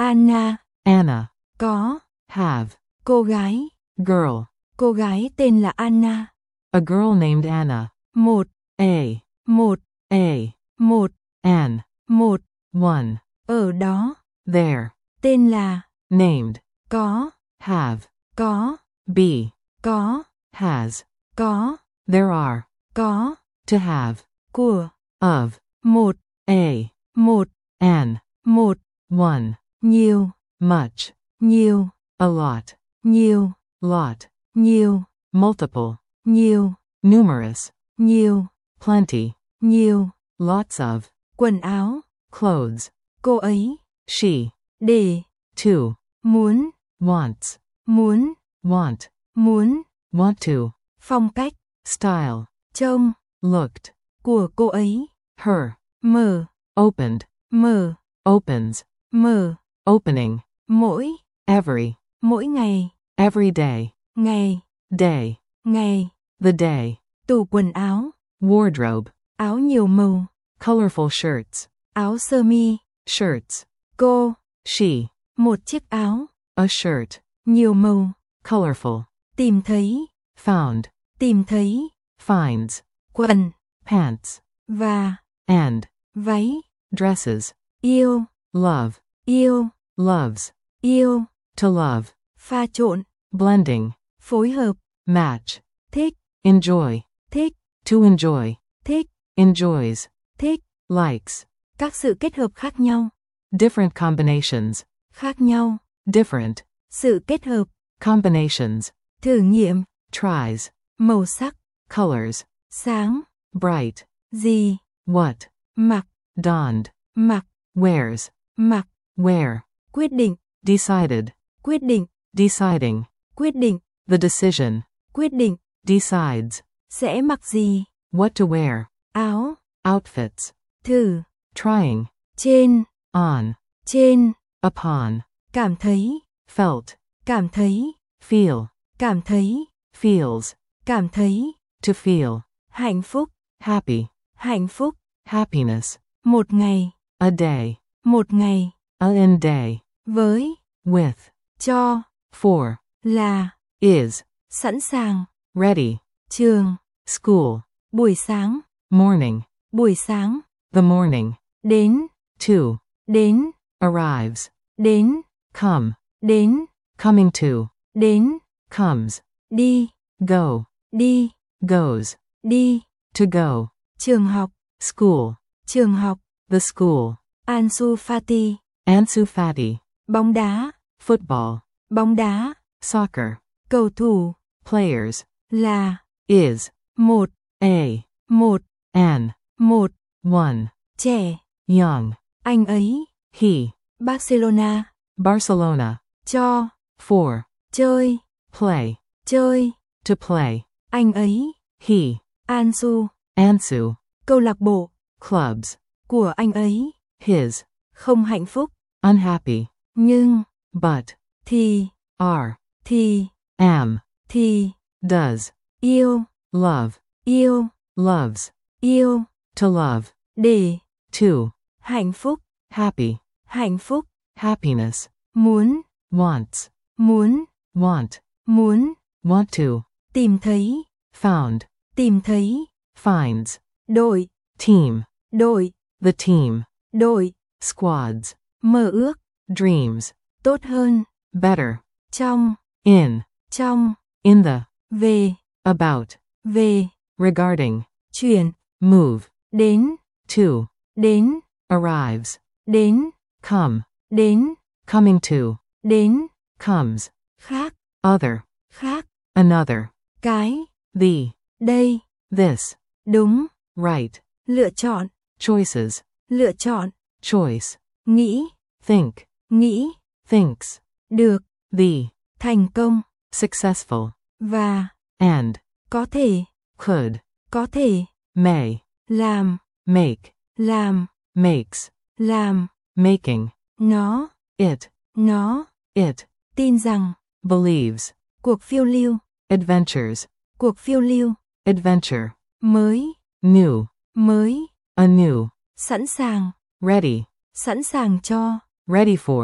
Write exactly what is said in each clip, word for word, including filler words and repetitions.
Anna. Anna. Có. Have. Cô gái. Girl. Cô gái tên là Anna. A girl named Anna. Một. A. Một. A. Một. An. Một. One. Ở đó. There. Tên là. Named. Có. Have. Có. Be. Có. Has. Có. There are. Có. To have. Của. Of. Một. A. Một. An. Một. One. Nhiều. Much. Nhiều. A lot. Nhiều. Lot. Nhiều. Multiple. Nhiều. Numerous. Nhiều. Plenty. Nhiều. Lots of. Quần áo. Clothes. Cô ấy. She. Để. To. Muốn. Wants. Muốn. Want. Muốn. Want to. Phong cách. Style. Trông. Looked. Của cô ấy. Her. Mở. Opened. Mở. Opens. Mở. Opening. Mỗi. Every. Mỗi ngày. Every day. Ngày. Day. Ngày. The day. Tủ quần áo. Wardrobe. Áo nhiều màu. Colorful shirts. Áo sơ mi. Shirts. Cô. She. Một chiếc áo. A shirt. Nhiều màu. Colorful. Tìm thấy. Found. Tìm thấy. Finds. Quần. Pants. Và. And. Váy. Dresses. Yêu. Love. Yêu. Loves. Yêu. To love. Pha trộn. Blending. Phối hợp. Match. Thích. Enjoy. Thích. To enjoy. Thích. Enjoys. Thích. Likes. Các sự kết hợp khác nhau. Different combinations. Khác nhau. Different. Sự kết hợp. Combinations. Thử nghiệm. Tries. Màu sắc. Colors. Sáng. Bright. Gì. What. Mặc. Donned. Mặc. Wears. Mặc. Where. Quyết định. Decided. Quyết định. Deciding. Quyết định. The decision. Quyết định. Decides. Sẽ mặc gì. What to wear. Áo. Outfits. Thử. Trying. Trên. On. Trên. Upon. Cảm thấy. Felt. Cảm thấy. Feel. Cảm thấy. Feels. Cảm thấy. To feel. Hạnh phúc. Happy. Hạnh phúc. Happiness. Một ngày. A day. Một ngày. A in day. Với. With. Cho. For. Là. Is. Sẵn sàng. Ready. Trường. School. Buổi sáng. Morning. Buổi sáng. The morning. Đến. To. Đến. Arrives. Đến. Come. Đến. Coming to. Đến. Comes. Đi. Go. Đi. Goes. Đi. To go. Trường học. School. Trường học. The school. Ansu Fati. Ansu Fati. Bóng đá. Football. Bóng đá. Soccer. Cầu thủ. Players. Là. Is. Một. A. Một. An. Một. One. Trẻ. Young. Anh ấy. He. Barcelona. Barcelona. Cho. For. Chơi. Play. Chơi. To play. Anh ấy. He. Ansu. Ansu. Câu lạc bộ. Clubs. Của anh ấy. His. Không hạnh phúc. Unhappy. Nhưng. But. Thì. Are. Thì. Am. Thì. Does. Yêu. Love. Yêu. Loves. Yêu. To love. Để. To. Hạnh phúc. Happy. Hạnh phúc. Happiness. Muốn. Wants. Muốn. Want. Muốn. Want to. Tìm thấy. Found. Tìm thấy. Finds. Đội. Team. Đội. The team. Đội. Squads. Mơ ước. Dreams. Tốt hơn. Better. Trong. In. Trong. In the. Về. About. Về. Regarding. Chuyển. Move. Đến. To. Đến. Arrives. Đến. Come. Đến. Coming to. Đến. Comes. Khác. Other. Khác. Another. Cái. The. Đây. This. Đúng. Right. Lựa chọn. Choices. Lựa chọn. Choice. Nghĩ. Think. Nghĩ. Thinks. Được. The. Thành công. Successful. Và. And. Có thể. Could. Có thể. May. Làm. Make. Làm. Makes. Làm. Making. Nó. It. Nó. It. Tin rằng. Believes. Cuộc phiêu lưu. Adventures. Cuộc phiêu lưu. Adventure. Mới. New. Mới. Anew. Sẵn sàng. Ready. Sẵn sàng cho. Ready for.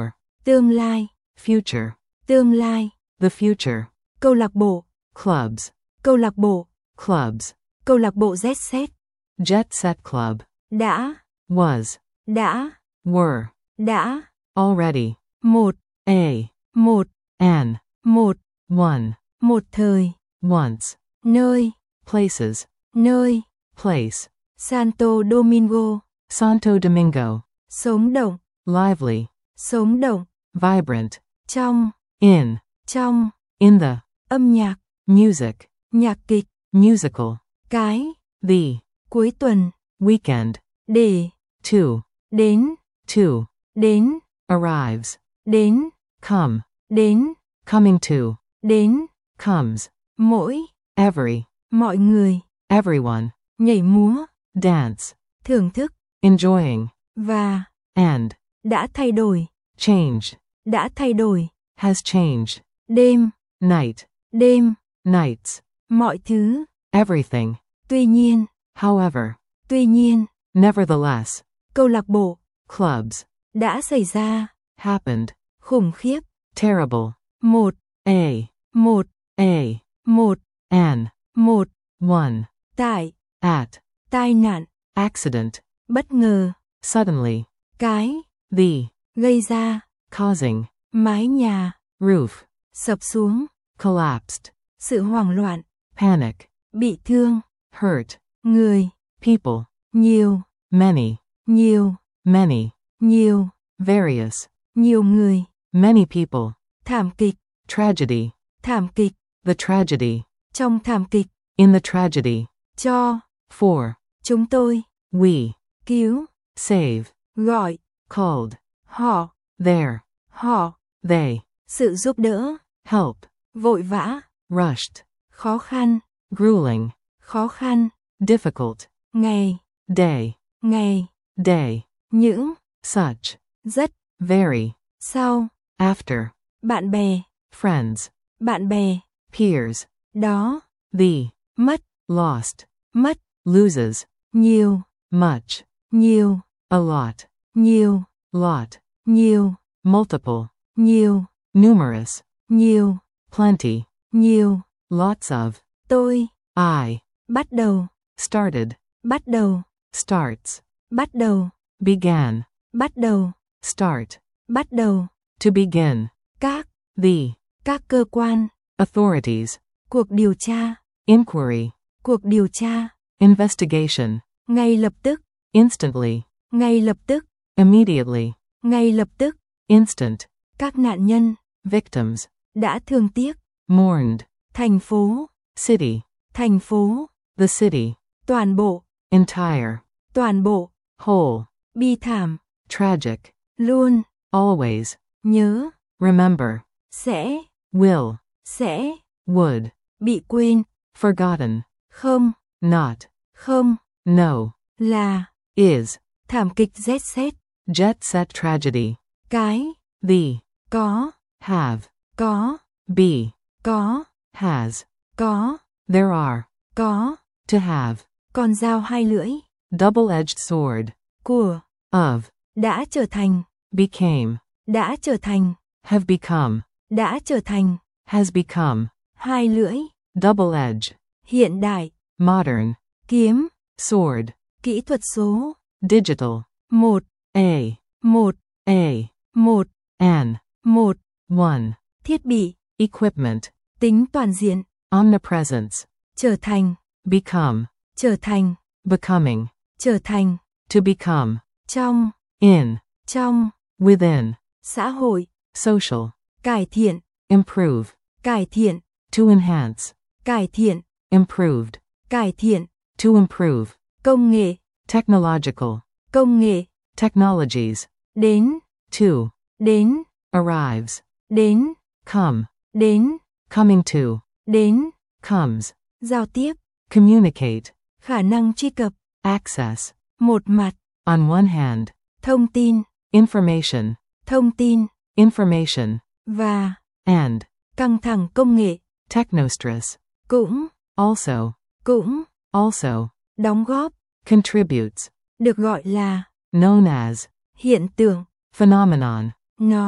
Tương lai. Future. Tương lai. The future. Câu lạc bộ. Clubs. Câu lạc bộ. Clubs. Câu lạc bộ Jet Set. Jet Set Club. Đã. Was. Đã. Were. Đã. Already. Một. A. Một. An. Một. One. Một thời. Once. Nơi. Places. Nơi. Place. Santo Domingo. Santo Domingo. Sống động. Lively. Sống động. Vibrant. Trong. In. Trong. In the. Âm nhạc. Music. Nhạc kịch. Musical. Cái. The. Cuối tuần. Weekend. Để. To. Đến. To. Đến. Arrives. Đến. Come. Đến. Coming to. Đến. Comes. Mỗi. Every. Mọi người. Everyone. Nhảy múa. Dance. Thưởng thức. Enjoying. Và. And. Đã thay đổi. Changed. Đã thay đổi. Has changed. Đêm. Night. Đêm. Nights. Mọi thứ. Everything. Tuy nhiên. However. Tuy nhiên. Nevertheless. Câu lạc bộ. Clubs. Đã xảy ra. Happened. Khủng khiếp. Terrible. Một. A. Một. A. Một. An. Một. One. Tại. At. Tai nạn. Accident. Bất ngờ. Suddenly. Cái. The. Gây ra. Causing. Mái nhà. Roof. Sập xuống. Collapsed. Sự hoảng loạn. Panic. Bị thương. Hurt. Người. People. Nhiều. Many. Nhiều. Many. Nhiều. Various. Nhiều người. Many people. Thảm kịch. Tragedy. Thảm kịch. The tragedy. Trong thảm kịch. In the tragedy. Cho. For. Chúng tôi. We. Cứu. Save. Gọi. Called. Họ. There. Họ. They. Sự giúp đỡ. Help. Vội vã. Rushed. Khó khăn. Grueling. Khó khăn. Difficult. Ngày. Day. Ngày. Day. Những. Such. Rất. Very. Sau. After. Bạn bè. Friends. Bạn bè. Peers. Đó. The. Mất. Lost. Mất. Loses. Nhiều. Much. Nhiều. A lot. Nhiều. Lot. Nhiều. Multiple. Nhiều. Numerous. Nhiều. Plenty. Nhiều. Lots of. Tôi. I. Bắt đầu. Started. Bắt đầu. Starts. Bắt đầu. Began. Bắt đầu. Start. Bắt đầu. To begin. Các. The. Các cơ quan. Authorities. Cuộc điều tra. Inquiry. Cuộc điều tra. Investigation. Ngay lập tức. Instantly. Ngay lập tức. Immediately. Ngay lập tức. Instant. Các nạn nhân. Victims. Đã thương tiếc. Mourned. Thành phố. City. Thành phố. The city. Toàn bộ. Entire. Toàn bộ. Whole. Bi thảm. Tragic. Luôn. Always. Nhớ. Remember. Sẽ. Will. Sẽ. Would. Bị quên. Forgotten. Không. Not. Không. No. Là. Is. Thảm kịch Jet Set. Jet set tragedy. Cái. The. Có. Have. Có. Be. Có. Has. Có. There are. Có. To have. Con dao hai lưỡi. Double-edged sword. Của. Of. Đã trở thành. Became. Đã trở thành. Have become. Đã trở thành. Has become. Hai lưỡi. Double-edged. Hiện đại. Modern. Kiếm. Sword. Kỹ thuật số. Digital. Một. A. Một. A. Một. An. Một. One. Thiết bị. Equipment. Tính toàn diện. Omnipresence. Trở thành. Become. Trở thành. Becoming. Trở thành. To become. Trong. In. Trong. Within. Xã hội. Social. Cải thiện. Improve. Cải thiện. To enhance. Cải thiện. Improved. Cải thiện. To improve. Công nghệ. Technological. Công nghệ. Technologies. Đến. To. Đến. Arrives. Đến. Come. Đến. Coming to. Đến. Comes. Giao tiếp. Communicate. Khả năng truy cập. Access. Một mặt. On one hand. Thông tin. Information. Thông tin. Information. Và. And. Căng thẳng công nghệ. Technostress. Cũng. Also. Cũng. Also. Đóng góp. Contributes. Được gọi là. Known as. Hiện tượng. Phenomenon. Nó.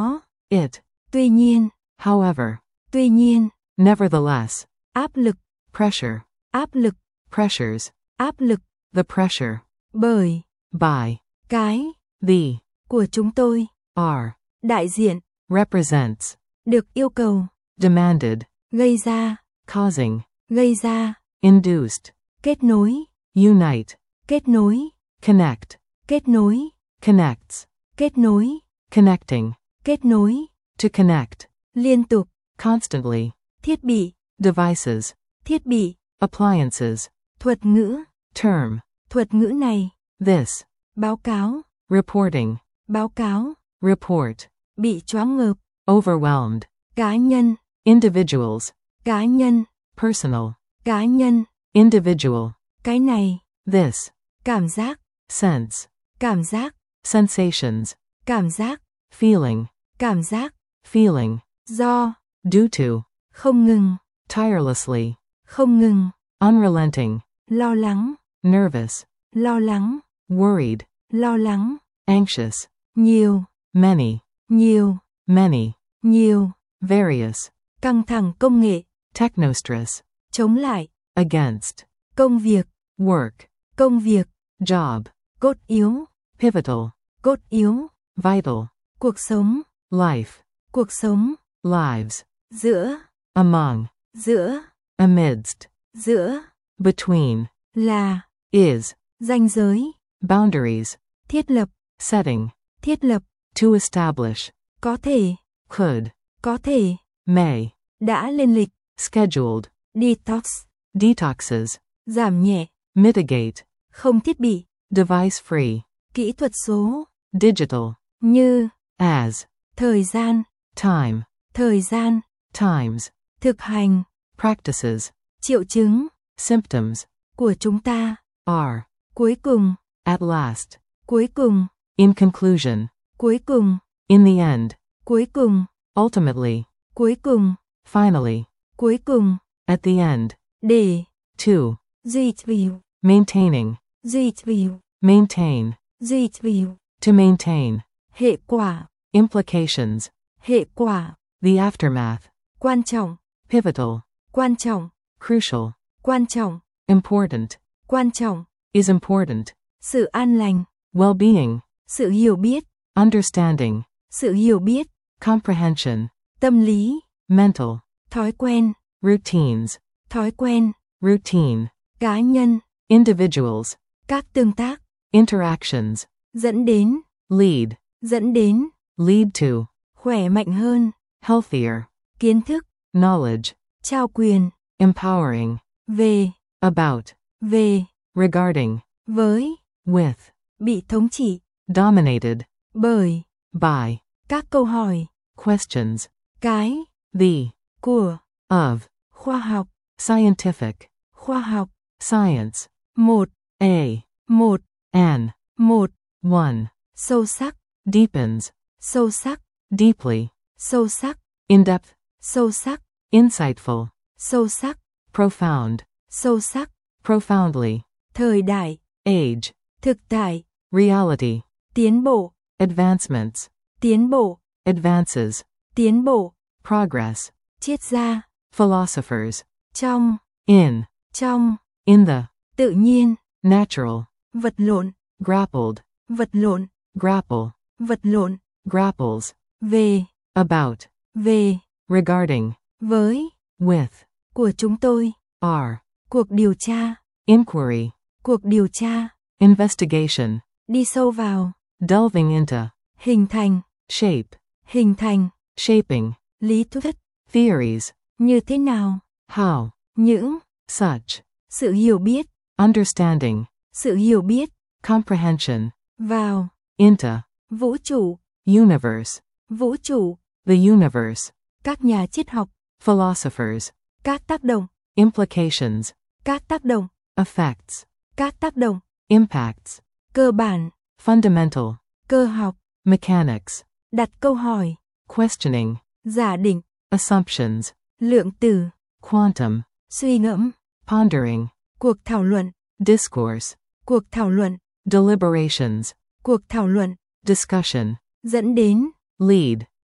It. Tuy nhiên. However. Tuy nhiên. Nevertheless. Áp lực. Pressure. Áp lực. Pressures. Áp lực. The pressure. Bởi. By. Cái. The. Của chúng tôi. Are. Đại diện. Represents. Được yêu cầu. Demanded. Gây ra. Causing. Gây ra. Induced. Kết nối. Unite. Kết nối. Connect. Kết nối. Connects. Kết nối. Connecting. Kết nối. To connect. Liên tục. Constantly. Thiết bị. Devices. Thiết bị. Appliances. Thuật ngữ. Term. Thuật ngữ này. This. Báo cáo. Reporting. Báo cáo. Report. Bị choáng ngợp. Overwhelmed. Cá nhân. Individuals. Cá nhân. Personal. Cá nhân. Individual. Cái này. This. Cảm giác. Sense. Cảm giác. Sensations. Cảm giác. Feeling. Cảm giác. Feeling. Do. Due to. Không ngừng. Tirelessly. Không ngừng. Unrelenting. Lo lắng. Nervous. Lo lắng. Worried. Lo lắng. Anxious. Nhiều. Many. Nhiều. Many. Nhiều. Various. Căng thẳng công nghệ. Technostress. Chống lại. Against. Công việc. Work. Công việc. Job. Cốt yếu. Pivotal. Cốt yếu. Vital. Cuộc sống. Life. Cuộc sống. Lives. Giữa. Among. Giữa. Amidst. Giữa. Between. Là. Is. Ranh giới. Boundaries. Thiết lập. Setting. Thiết lập. To establish. Có thể. Could. Có thể. May. Đã lên lịch. Scheduled. Detox. Detoxes. Giảm nhẹ. Mitigate. Không thiết bị. Device free. Kỹ thuật số. Digital. Như. As. Thời gian. Time. Thời gian. Times. Thực hành. Practices. Triệu chứng. Symptoms. Của chúng ta. Are. Cuối cùng. At last. Cuối cùng. In conclusion. Cuối cùng. In the end. Cuối cùng. Ultimately. Cuối cùng. Finally. Cuối cùng. At the end. Để. To. Duy trì. Maintaining. Duy trì. Maintain. Duy trì. To maintain. Hệ quả. Implications. Hệ quả. The aftermath. Quan trọng. Pivotal. Quan trọng. Crucial. Quan trọng. Important. Quan trọng. Is important. Sự an lành. Well-being. Sự hiểu biết. Understanding. Sự hiểu biết. Comprehension. Tâm lý. Mental. Thói quen. Routines. Thói quen. Routine. Cá nhân. Individuals. Các tương tác. Interactions. Dẫn đến. Lead. Dẫn đến. Lead to. Khỏe mạnh hơn. Healthier. Kiến thức. Knowledge. Trao quyền. Empowering. Về. About. Về. Regarding. Với. With. Bị thống trị. Dominated. Bởi. By. Các câu hỏi. Questions. Cái. The. Của. Of. Khoa học. Scientific. Khoa học. Science. Một. A. Một. An. Một. One. Sâu sắc. Deepens. Sâu sắc. Deeply. Sâu sắc. In depth. Sâu sắc. Insightful. Sâu sắc. Profound. Sâu sắc. Profoundly. Thời đại. Age. Thực tại. Reality. Tiến bộ. Advancements. Tiến bộ. Advances. Tiến bộ. Progress. Triết gia. Philosophers. Trong. In. Trong. In the. Tự nhiên. Natural. Vật lộn. Grappled. Vật lộn. Grapple. Vật lộn. Grapples. Về. About. Về. Regarding. Với. With. Của chúng tôi. Are. Cuộc điều tra. Inquiry. Cuộc điều tra. Investigation. Đi sâu vào. Delving into. Hình thành. Shape. Hình thành. Shaping. Lý thuyết. Theories. Như thế nào. How. Những. Such. Sự hiểu biết. Understanding. Sự hiểu biết. Comprehension. Vào. Into. Vũ trụ. Universe. Vũ trụ. The universe. Các nhà triết học. Philosophers. Các tác động. Implications. Các tác động. Effects. Các tác động. Impacts. Cơ bản. Fundamental. Cơ học. Mechanics. Đặt câu hỏi. Questioning. Giả định. Assumptions. Lượng tử. Quantum. Suy ngẫm. Pondering. Cuộc thảo luận. Discourse. Cuộc thảo luận. Deliberations. Cuộc thảo luận. Discussion. Dẫn đến. Lead.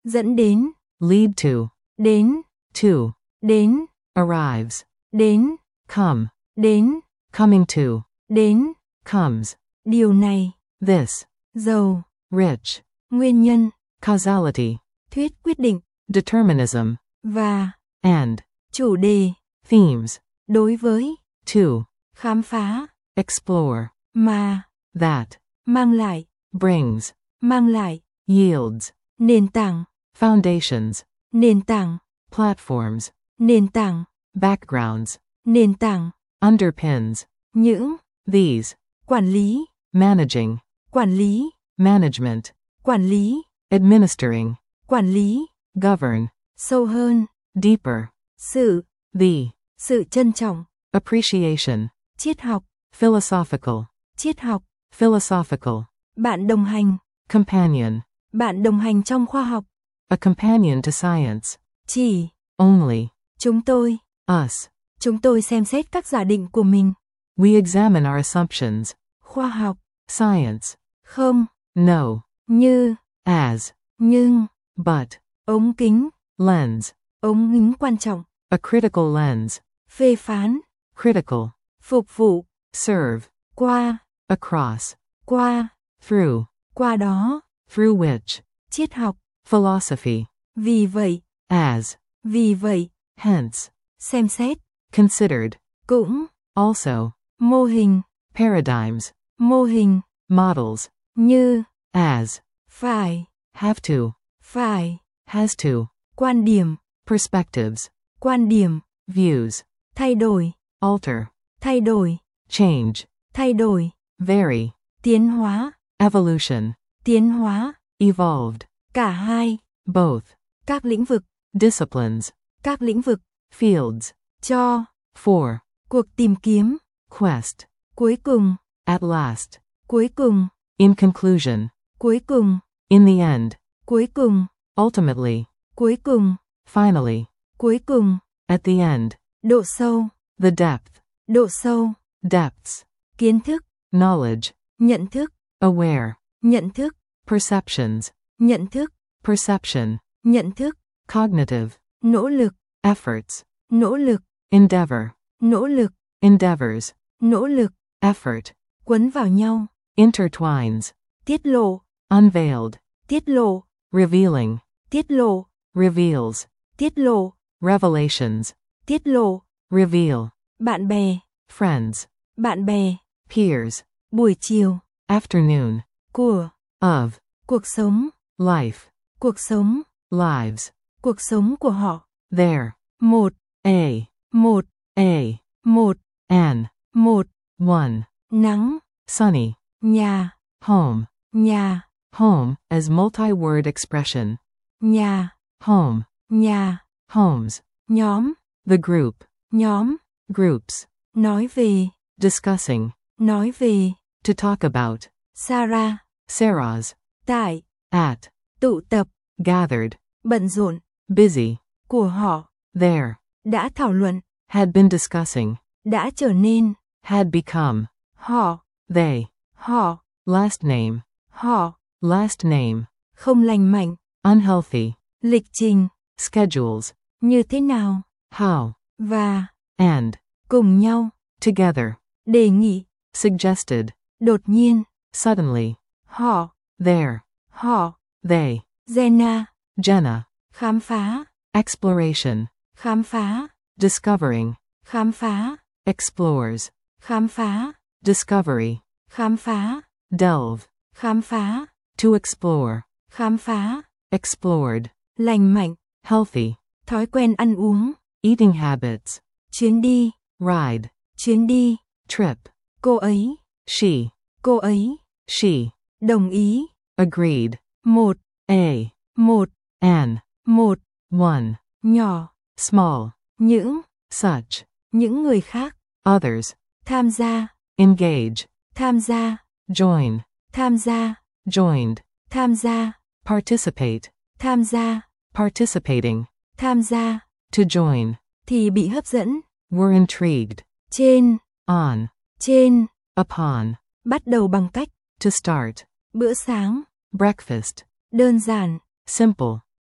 dẫn đến, lead to, đến, to, đến, arrives, đến, come, đến, coming to, đến, comes, điều này, this, giàu, rich, nguyên nhân, causality, thuyết quyết định, determinism, và, and, chủ đề, themes, đối với, to, khám phá, explore, mà, that, mang lại, brings, mang lại, yields, nền tảng, foundations, nền tảng, platforms, nền tảng, backgrounds, nền tảng, underpins, những, these, quản lý, managing, quản lý, management, quản lý, administering, quản lý, govern, sâu hơn, deeper, sự, the, sự trân trọng, appreciation, triết học, philosophical, triết học, philosophical, bạn đồng hành, companion, bạn đồng hành trong khoa học, a companion to science, chỉ, only, chúng tôi, us, chúng tôi xem xét các giả định của mình, we examine our assumptions, khoa học, science, không, no, như, as, nhưng, but, ống kính, lens, ống kính quan trọng, a critical lens, phê phán, critical, phục vụ, serve, qua, across, qua, through, qua đó, through which, triết học, philosophy, vì vậy, as, vì vậy, hence, xem xét, considered, cũng, also, mô hình, paradigms, mô hình, models, như, as, phải, have to, phải, has to, quan điểm, perspectives, quan điểm, views, thay đổi, alter, thay đổi, change, thay đổi, vary, tiến hóa, evolution, tiến hóa, evolved, cả hai, both, các lĩnh vực, disciplines, các lĩnh vực, fields, cho, for, cuộc tìm kiếm, quest, cuối cùng, at last, cuối cùng, in conclusion, cuối cùng, in the end, cuối cùng, ultimately, cuối cùng, finally, cuối cùng, at the end, độ sâu, the depth, độ sâu, depths, kiến thức, knowledge, nhận thức, aware, nhận thức, perceptions, nhận thức, perception, nhận thức, cognitive, nỗ lực, efforts, nỗ lực, endeavor, nỗ lực, endeavors, nỗ lực, effort, quấn vào nhau, intertwines, tiết lộ, unveiled, tiết lộ, revealing, tiết lộ, reveals, tiết lộ, revelations, tiết lộ, reveal, bạn bè, friends, bạn bè, peers, buổi chiều, afternoon, của, of, cuộc sống, life, cuộc sống, lives, cuộc sống của họ, there, một, a, một, a, một, an, một, one, nắng, sunny, nhà, home, nhà, home, as multi-word expression, nhà, home, nhà, homes, nhóm, the group, nhóm, groups, nói về, discussing, nói về, to talk about, Sarah, Sarah's, tại, at, tụ tập, gathered, bận rộn, busy, của họ, there, đã thảo luận, had been discussing, đã trở nên, had become, họ, they, họ, last name, họ, last name, không lành mạnh, unhealthy, lịch trình, schedules, như thế nào, how, và, and, cùng nhau, together, đề nghị, suggested, đột nhiên, suddenly, họ, there, họ, they, Jenna, Jenna, khám phá, exploration, khám phá, discovering, khám phá, explores, khám phá, discovery, khám phá, delve, khám phá, to explore, khám phá, explored, lành mạnh, healthy, thói quen ăn uống, eating habits, chuyến đi, ride, chuyến đi, trip, cô ấy, she, cô ấy, she, đồng ý, agreed, một, a, một, an, một, one, nhỏ, small, những, such, những người khác, others, tham gia, engage, tham gia, join, tham gia, joined, tham gia, participate, tham gia, participating, tham gia, to join, thì bị hấp dẫn, were intrigued, trên, on, trên, upon, bắt đầu bằng cách, to start, bữa sáng, breakfast, đơn giản, simple,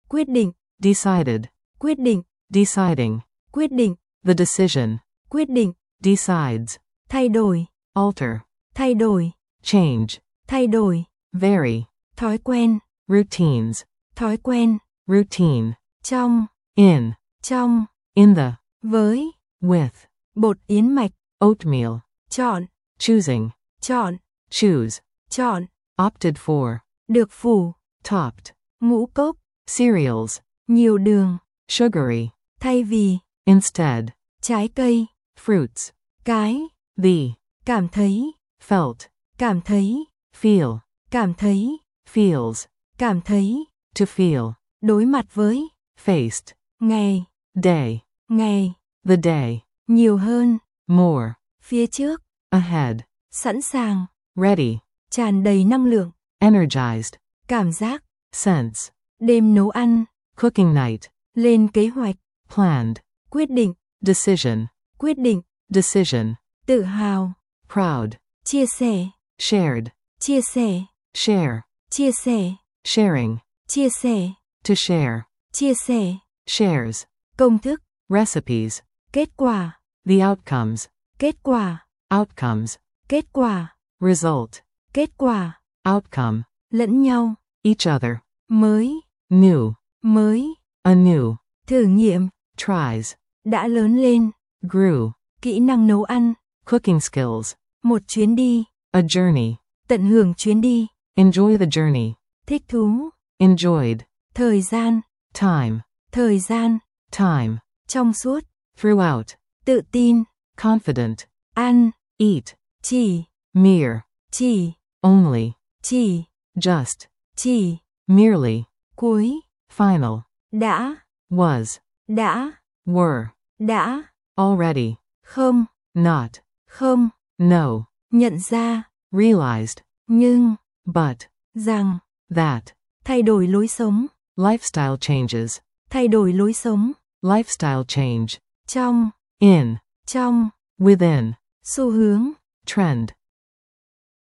quyết định, decided, quyết định, deciding, quyết định, the decision, quyết định, decides, thay đổi, alter, thay đổi, change, thay đổi, vary, thói quen, routines, thói quen, routine, trong, in, trong, in the, với, with, bột yến mạch, oatmeal, chọn, choosing, chọn, choose, chọn, opted for, được phủ, topped, ngũ cốc, cereals, nhiều đường, sugary, thay vì, instead, trái cây, fruits, cái, the, cảm thấy, felt, cảm thấy, feel, cảm thấy, feels, cảm thấy, to feel, đối mặt với, faced, ngày, day, ngày, the day, nhiều hơn, more, phía trước, ahead, sẵn sàng, ready, tràn đầy năng lượng, energized, cảm giác, sense, đêm nấu ăn, cooking night, lên kế hoạch, planned, quyết định, decision, quyết định, decision, tự hào, proud, chia sẻ, shared, chia sẻ, share, chia sẻ, sharing, chia sẻ, to share, chia sẻ, shares, công thức, recipes, kết quả, the outcomes, kết quả, outcomes, kết quả, result, kết quả, outcome, lẫn nhau, each other, mới, new, mới, anew, thử nghiệm, tries, đã lớn lên, grew, kỹ năng nấu ăn, cooking skills, một chuyến đi, a journey, tận hưởng chuyến đi, enjoy the journey, thích thú, enjoyed, thời gian, time, thời gian, time, trong suốt, throughout, tự tin, confident, ăn, eat, chỉ, mere, chỉ, only, chỉ, just, chỉ, merely, cuối, final, đã, was, đã, were, đã, already, không, not, không, no, nhận ra, realized, nhưng, but, rằng, that, thay đổi lối sống, lifestyle changes, thay đổi lối sống, lifestyle change, trong, in, trong, within, xu hướng, trend,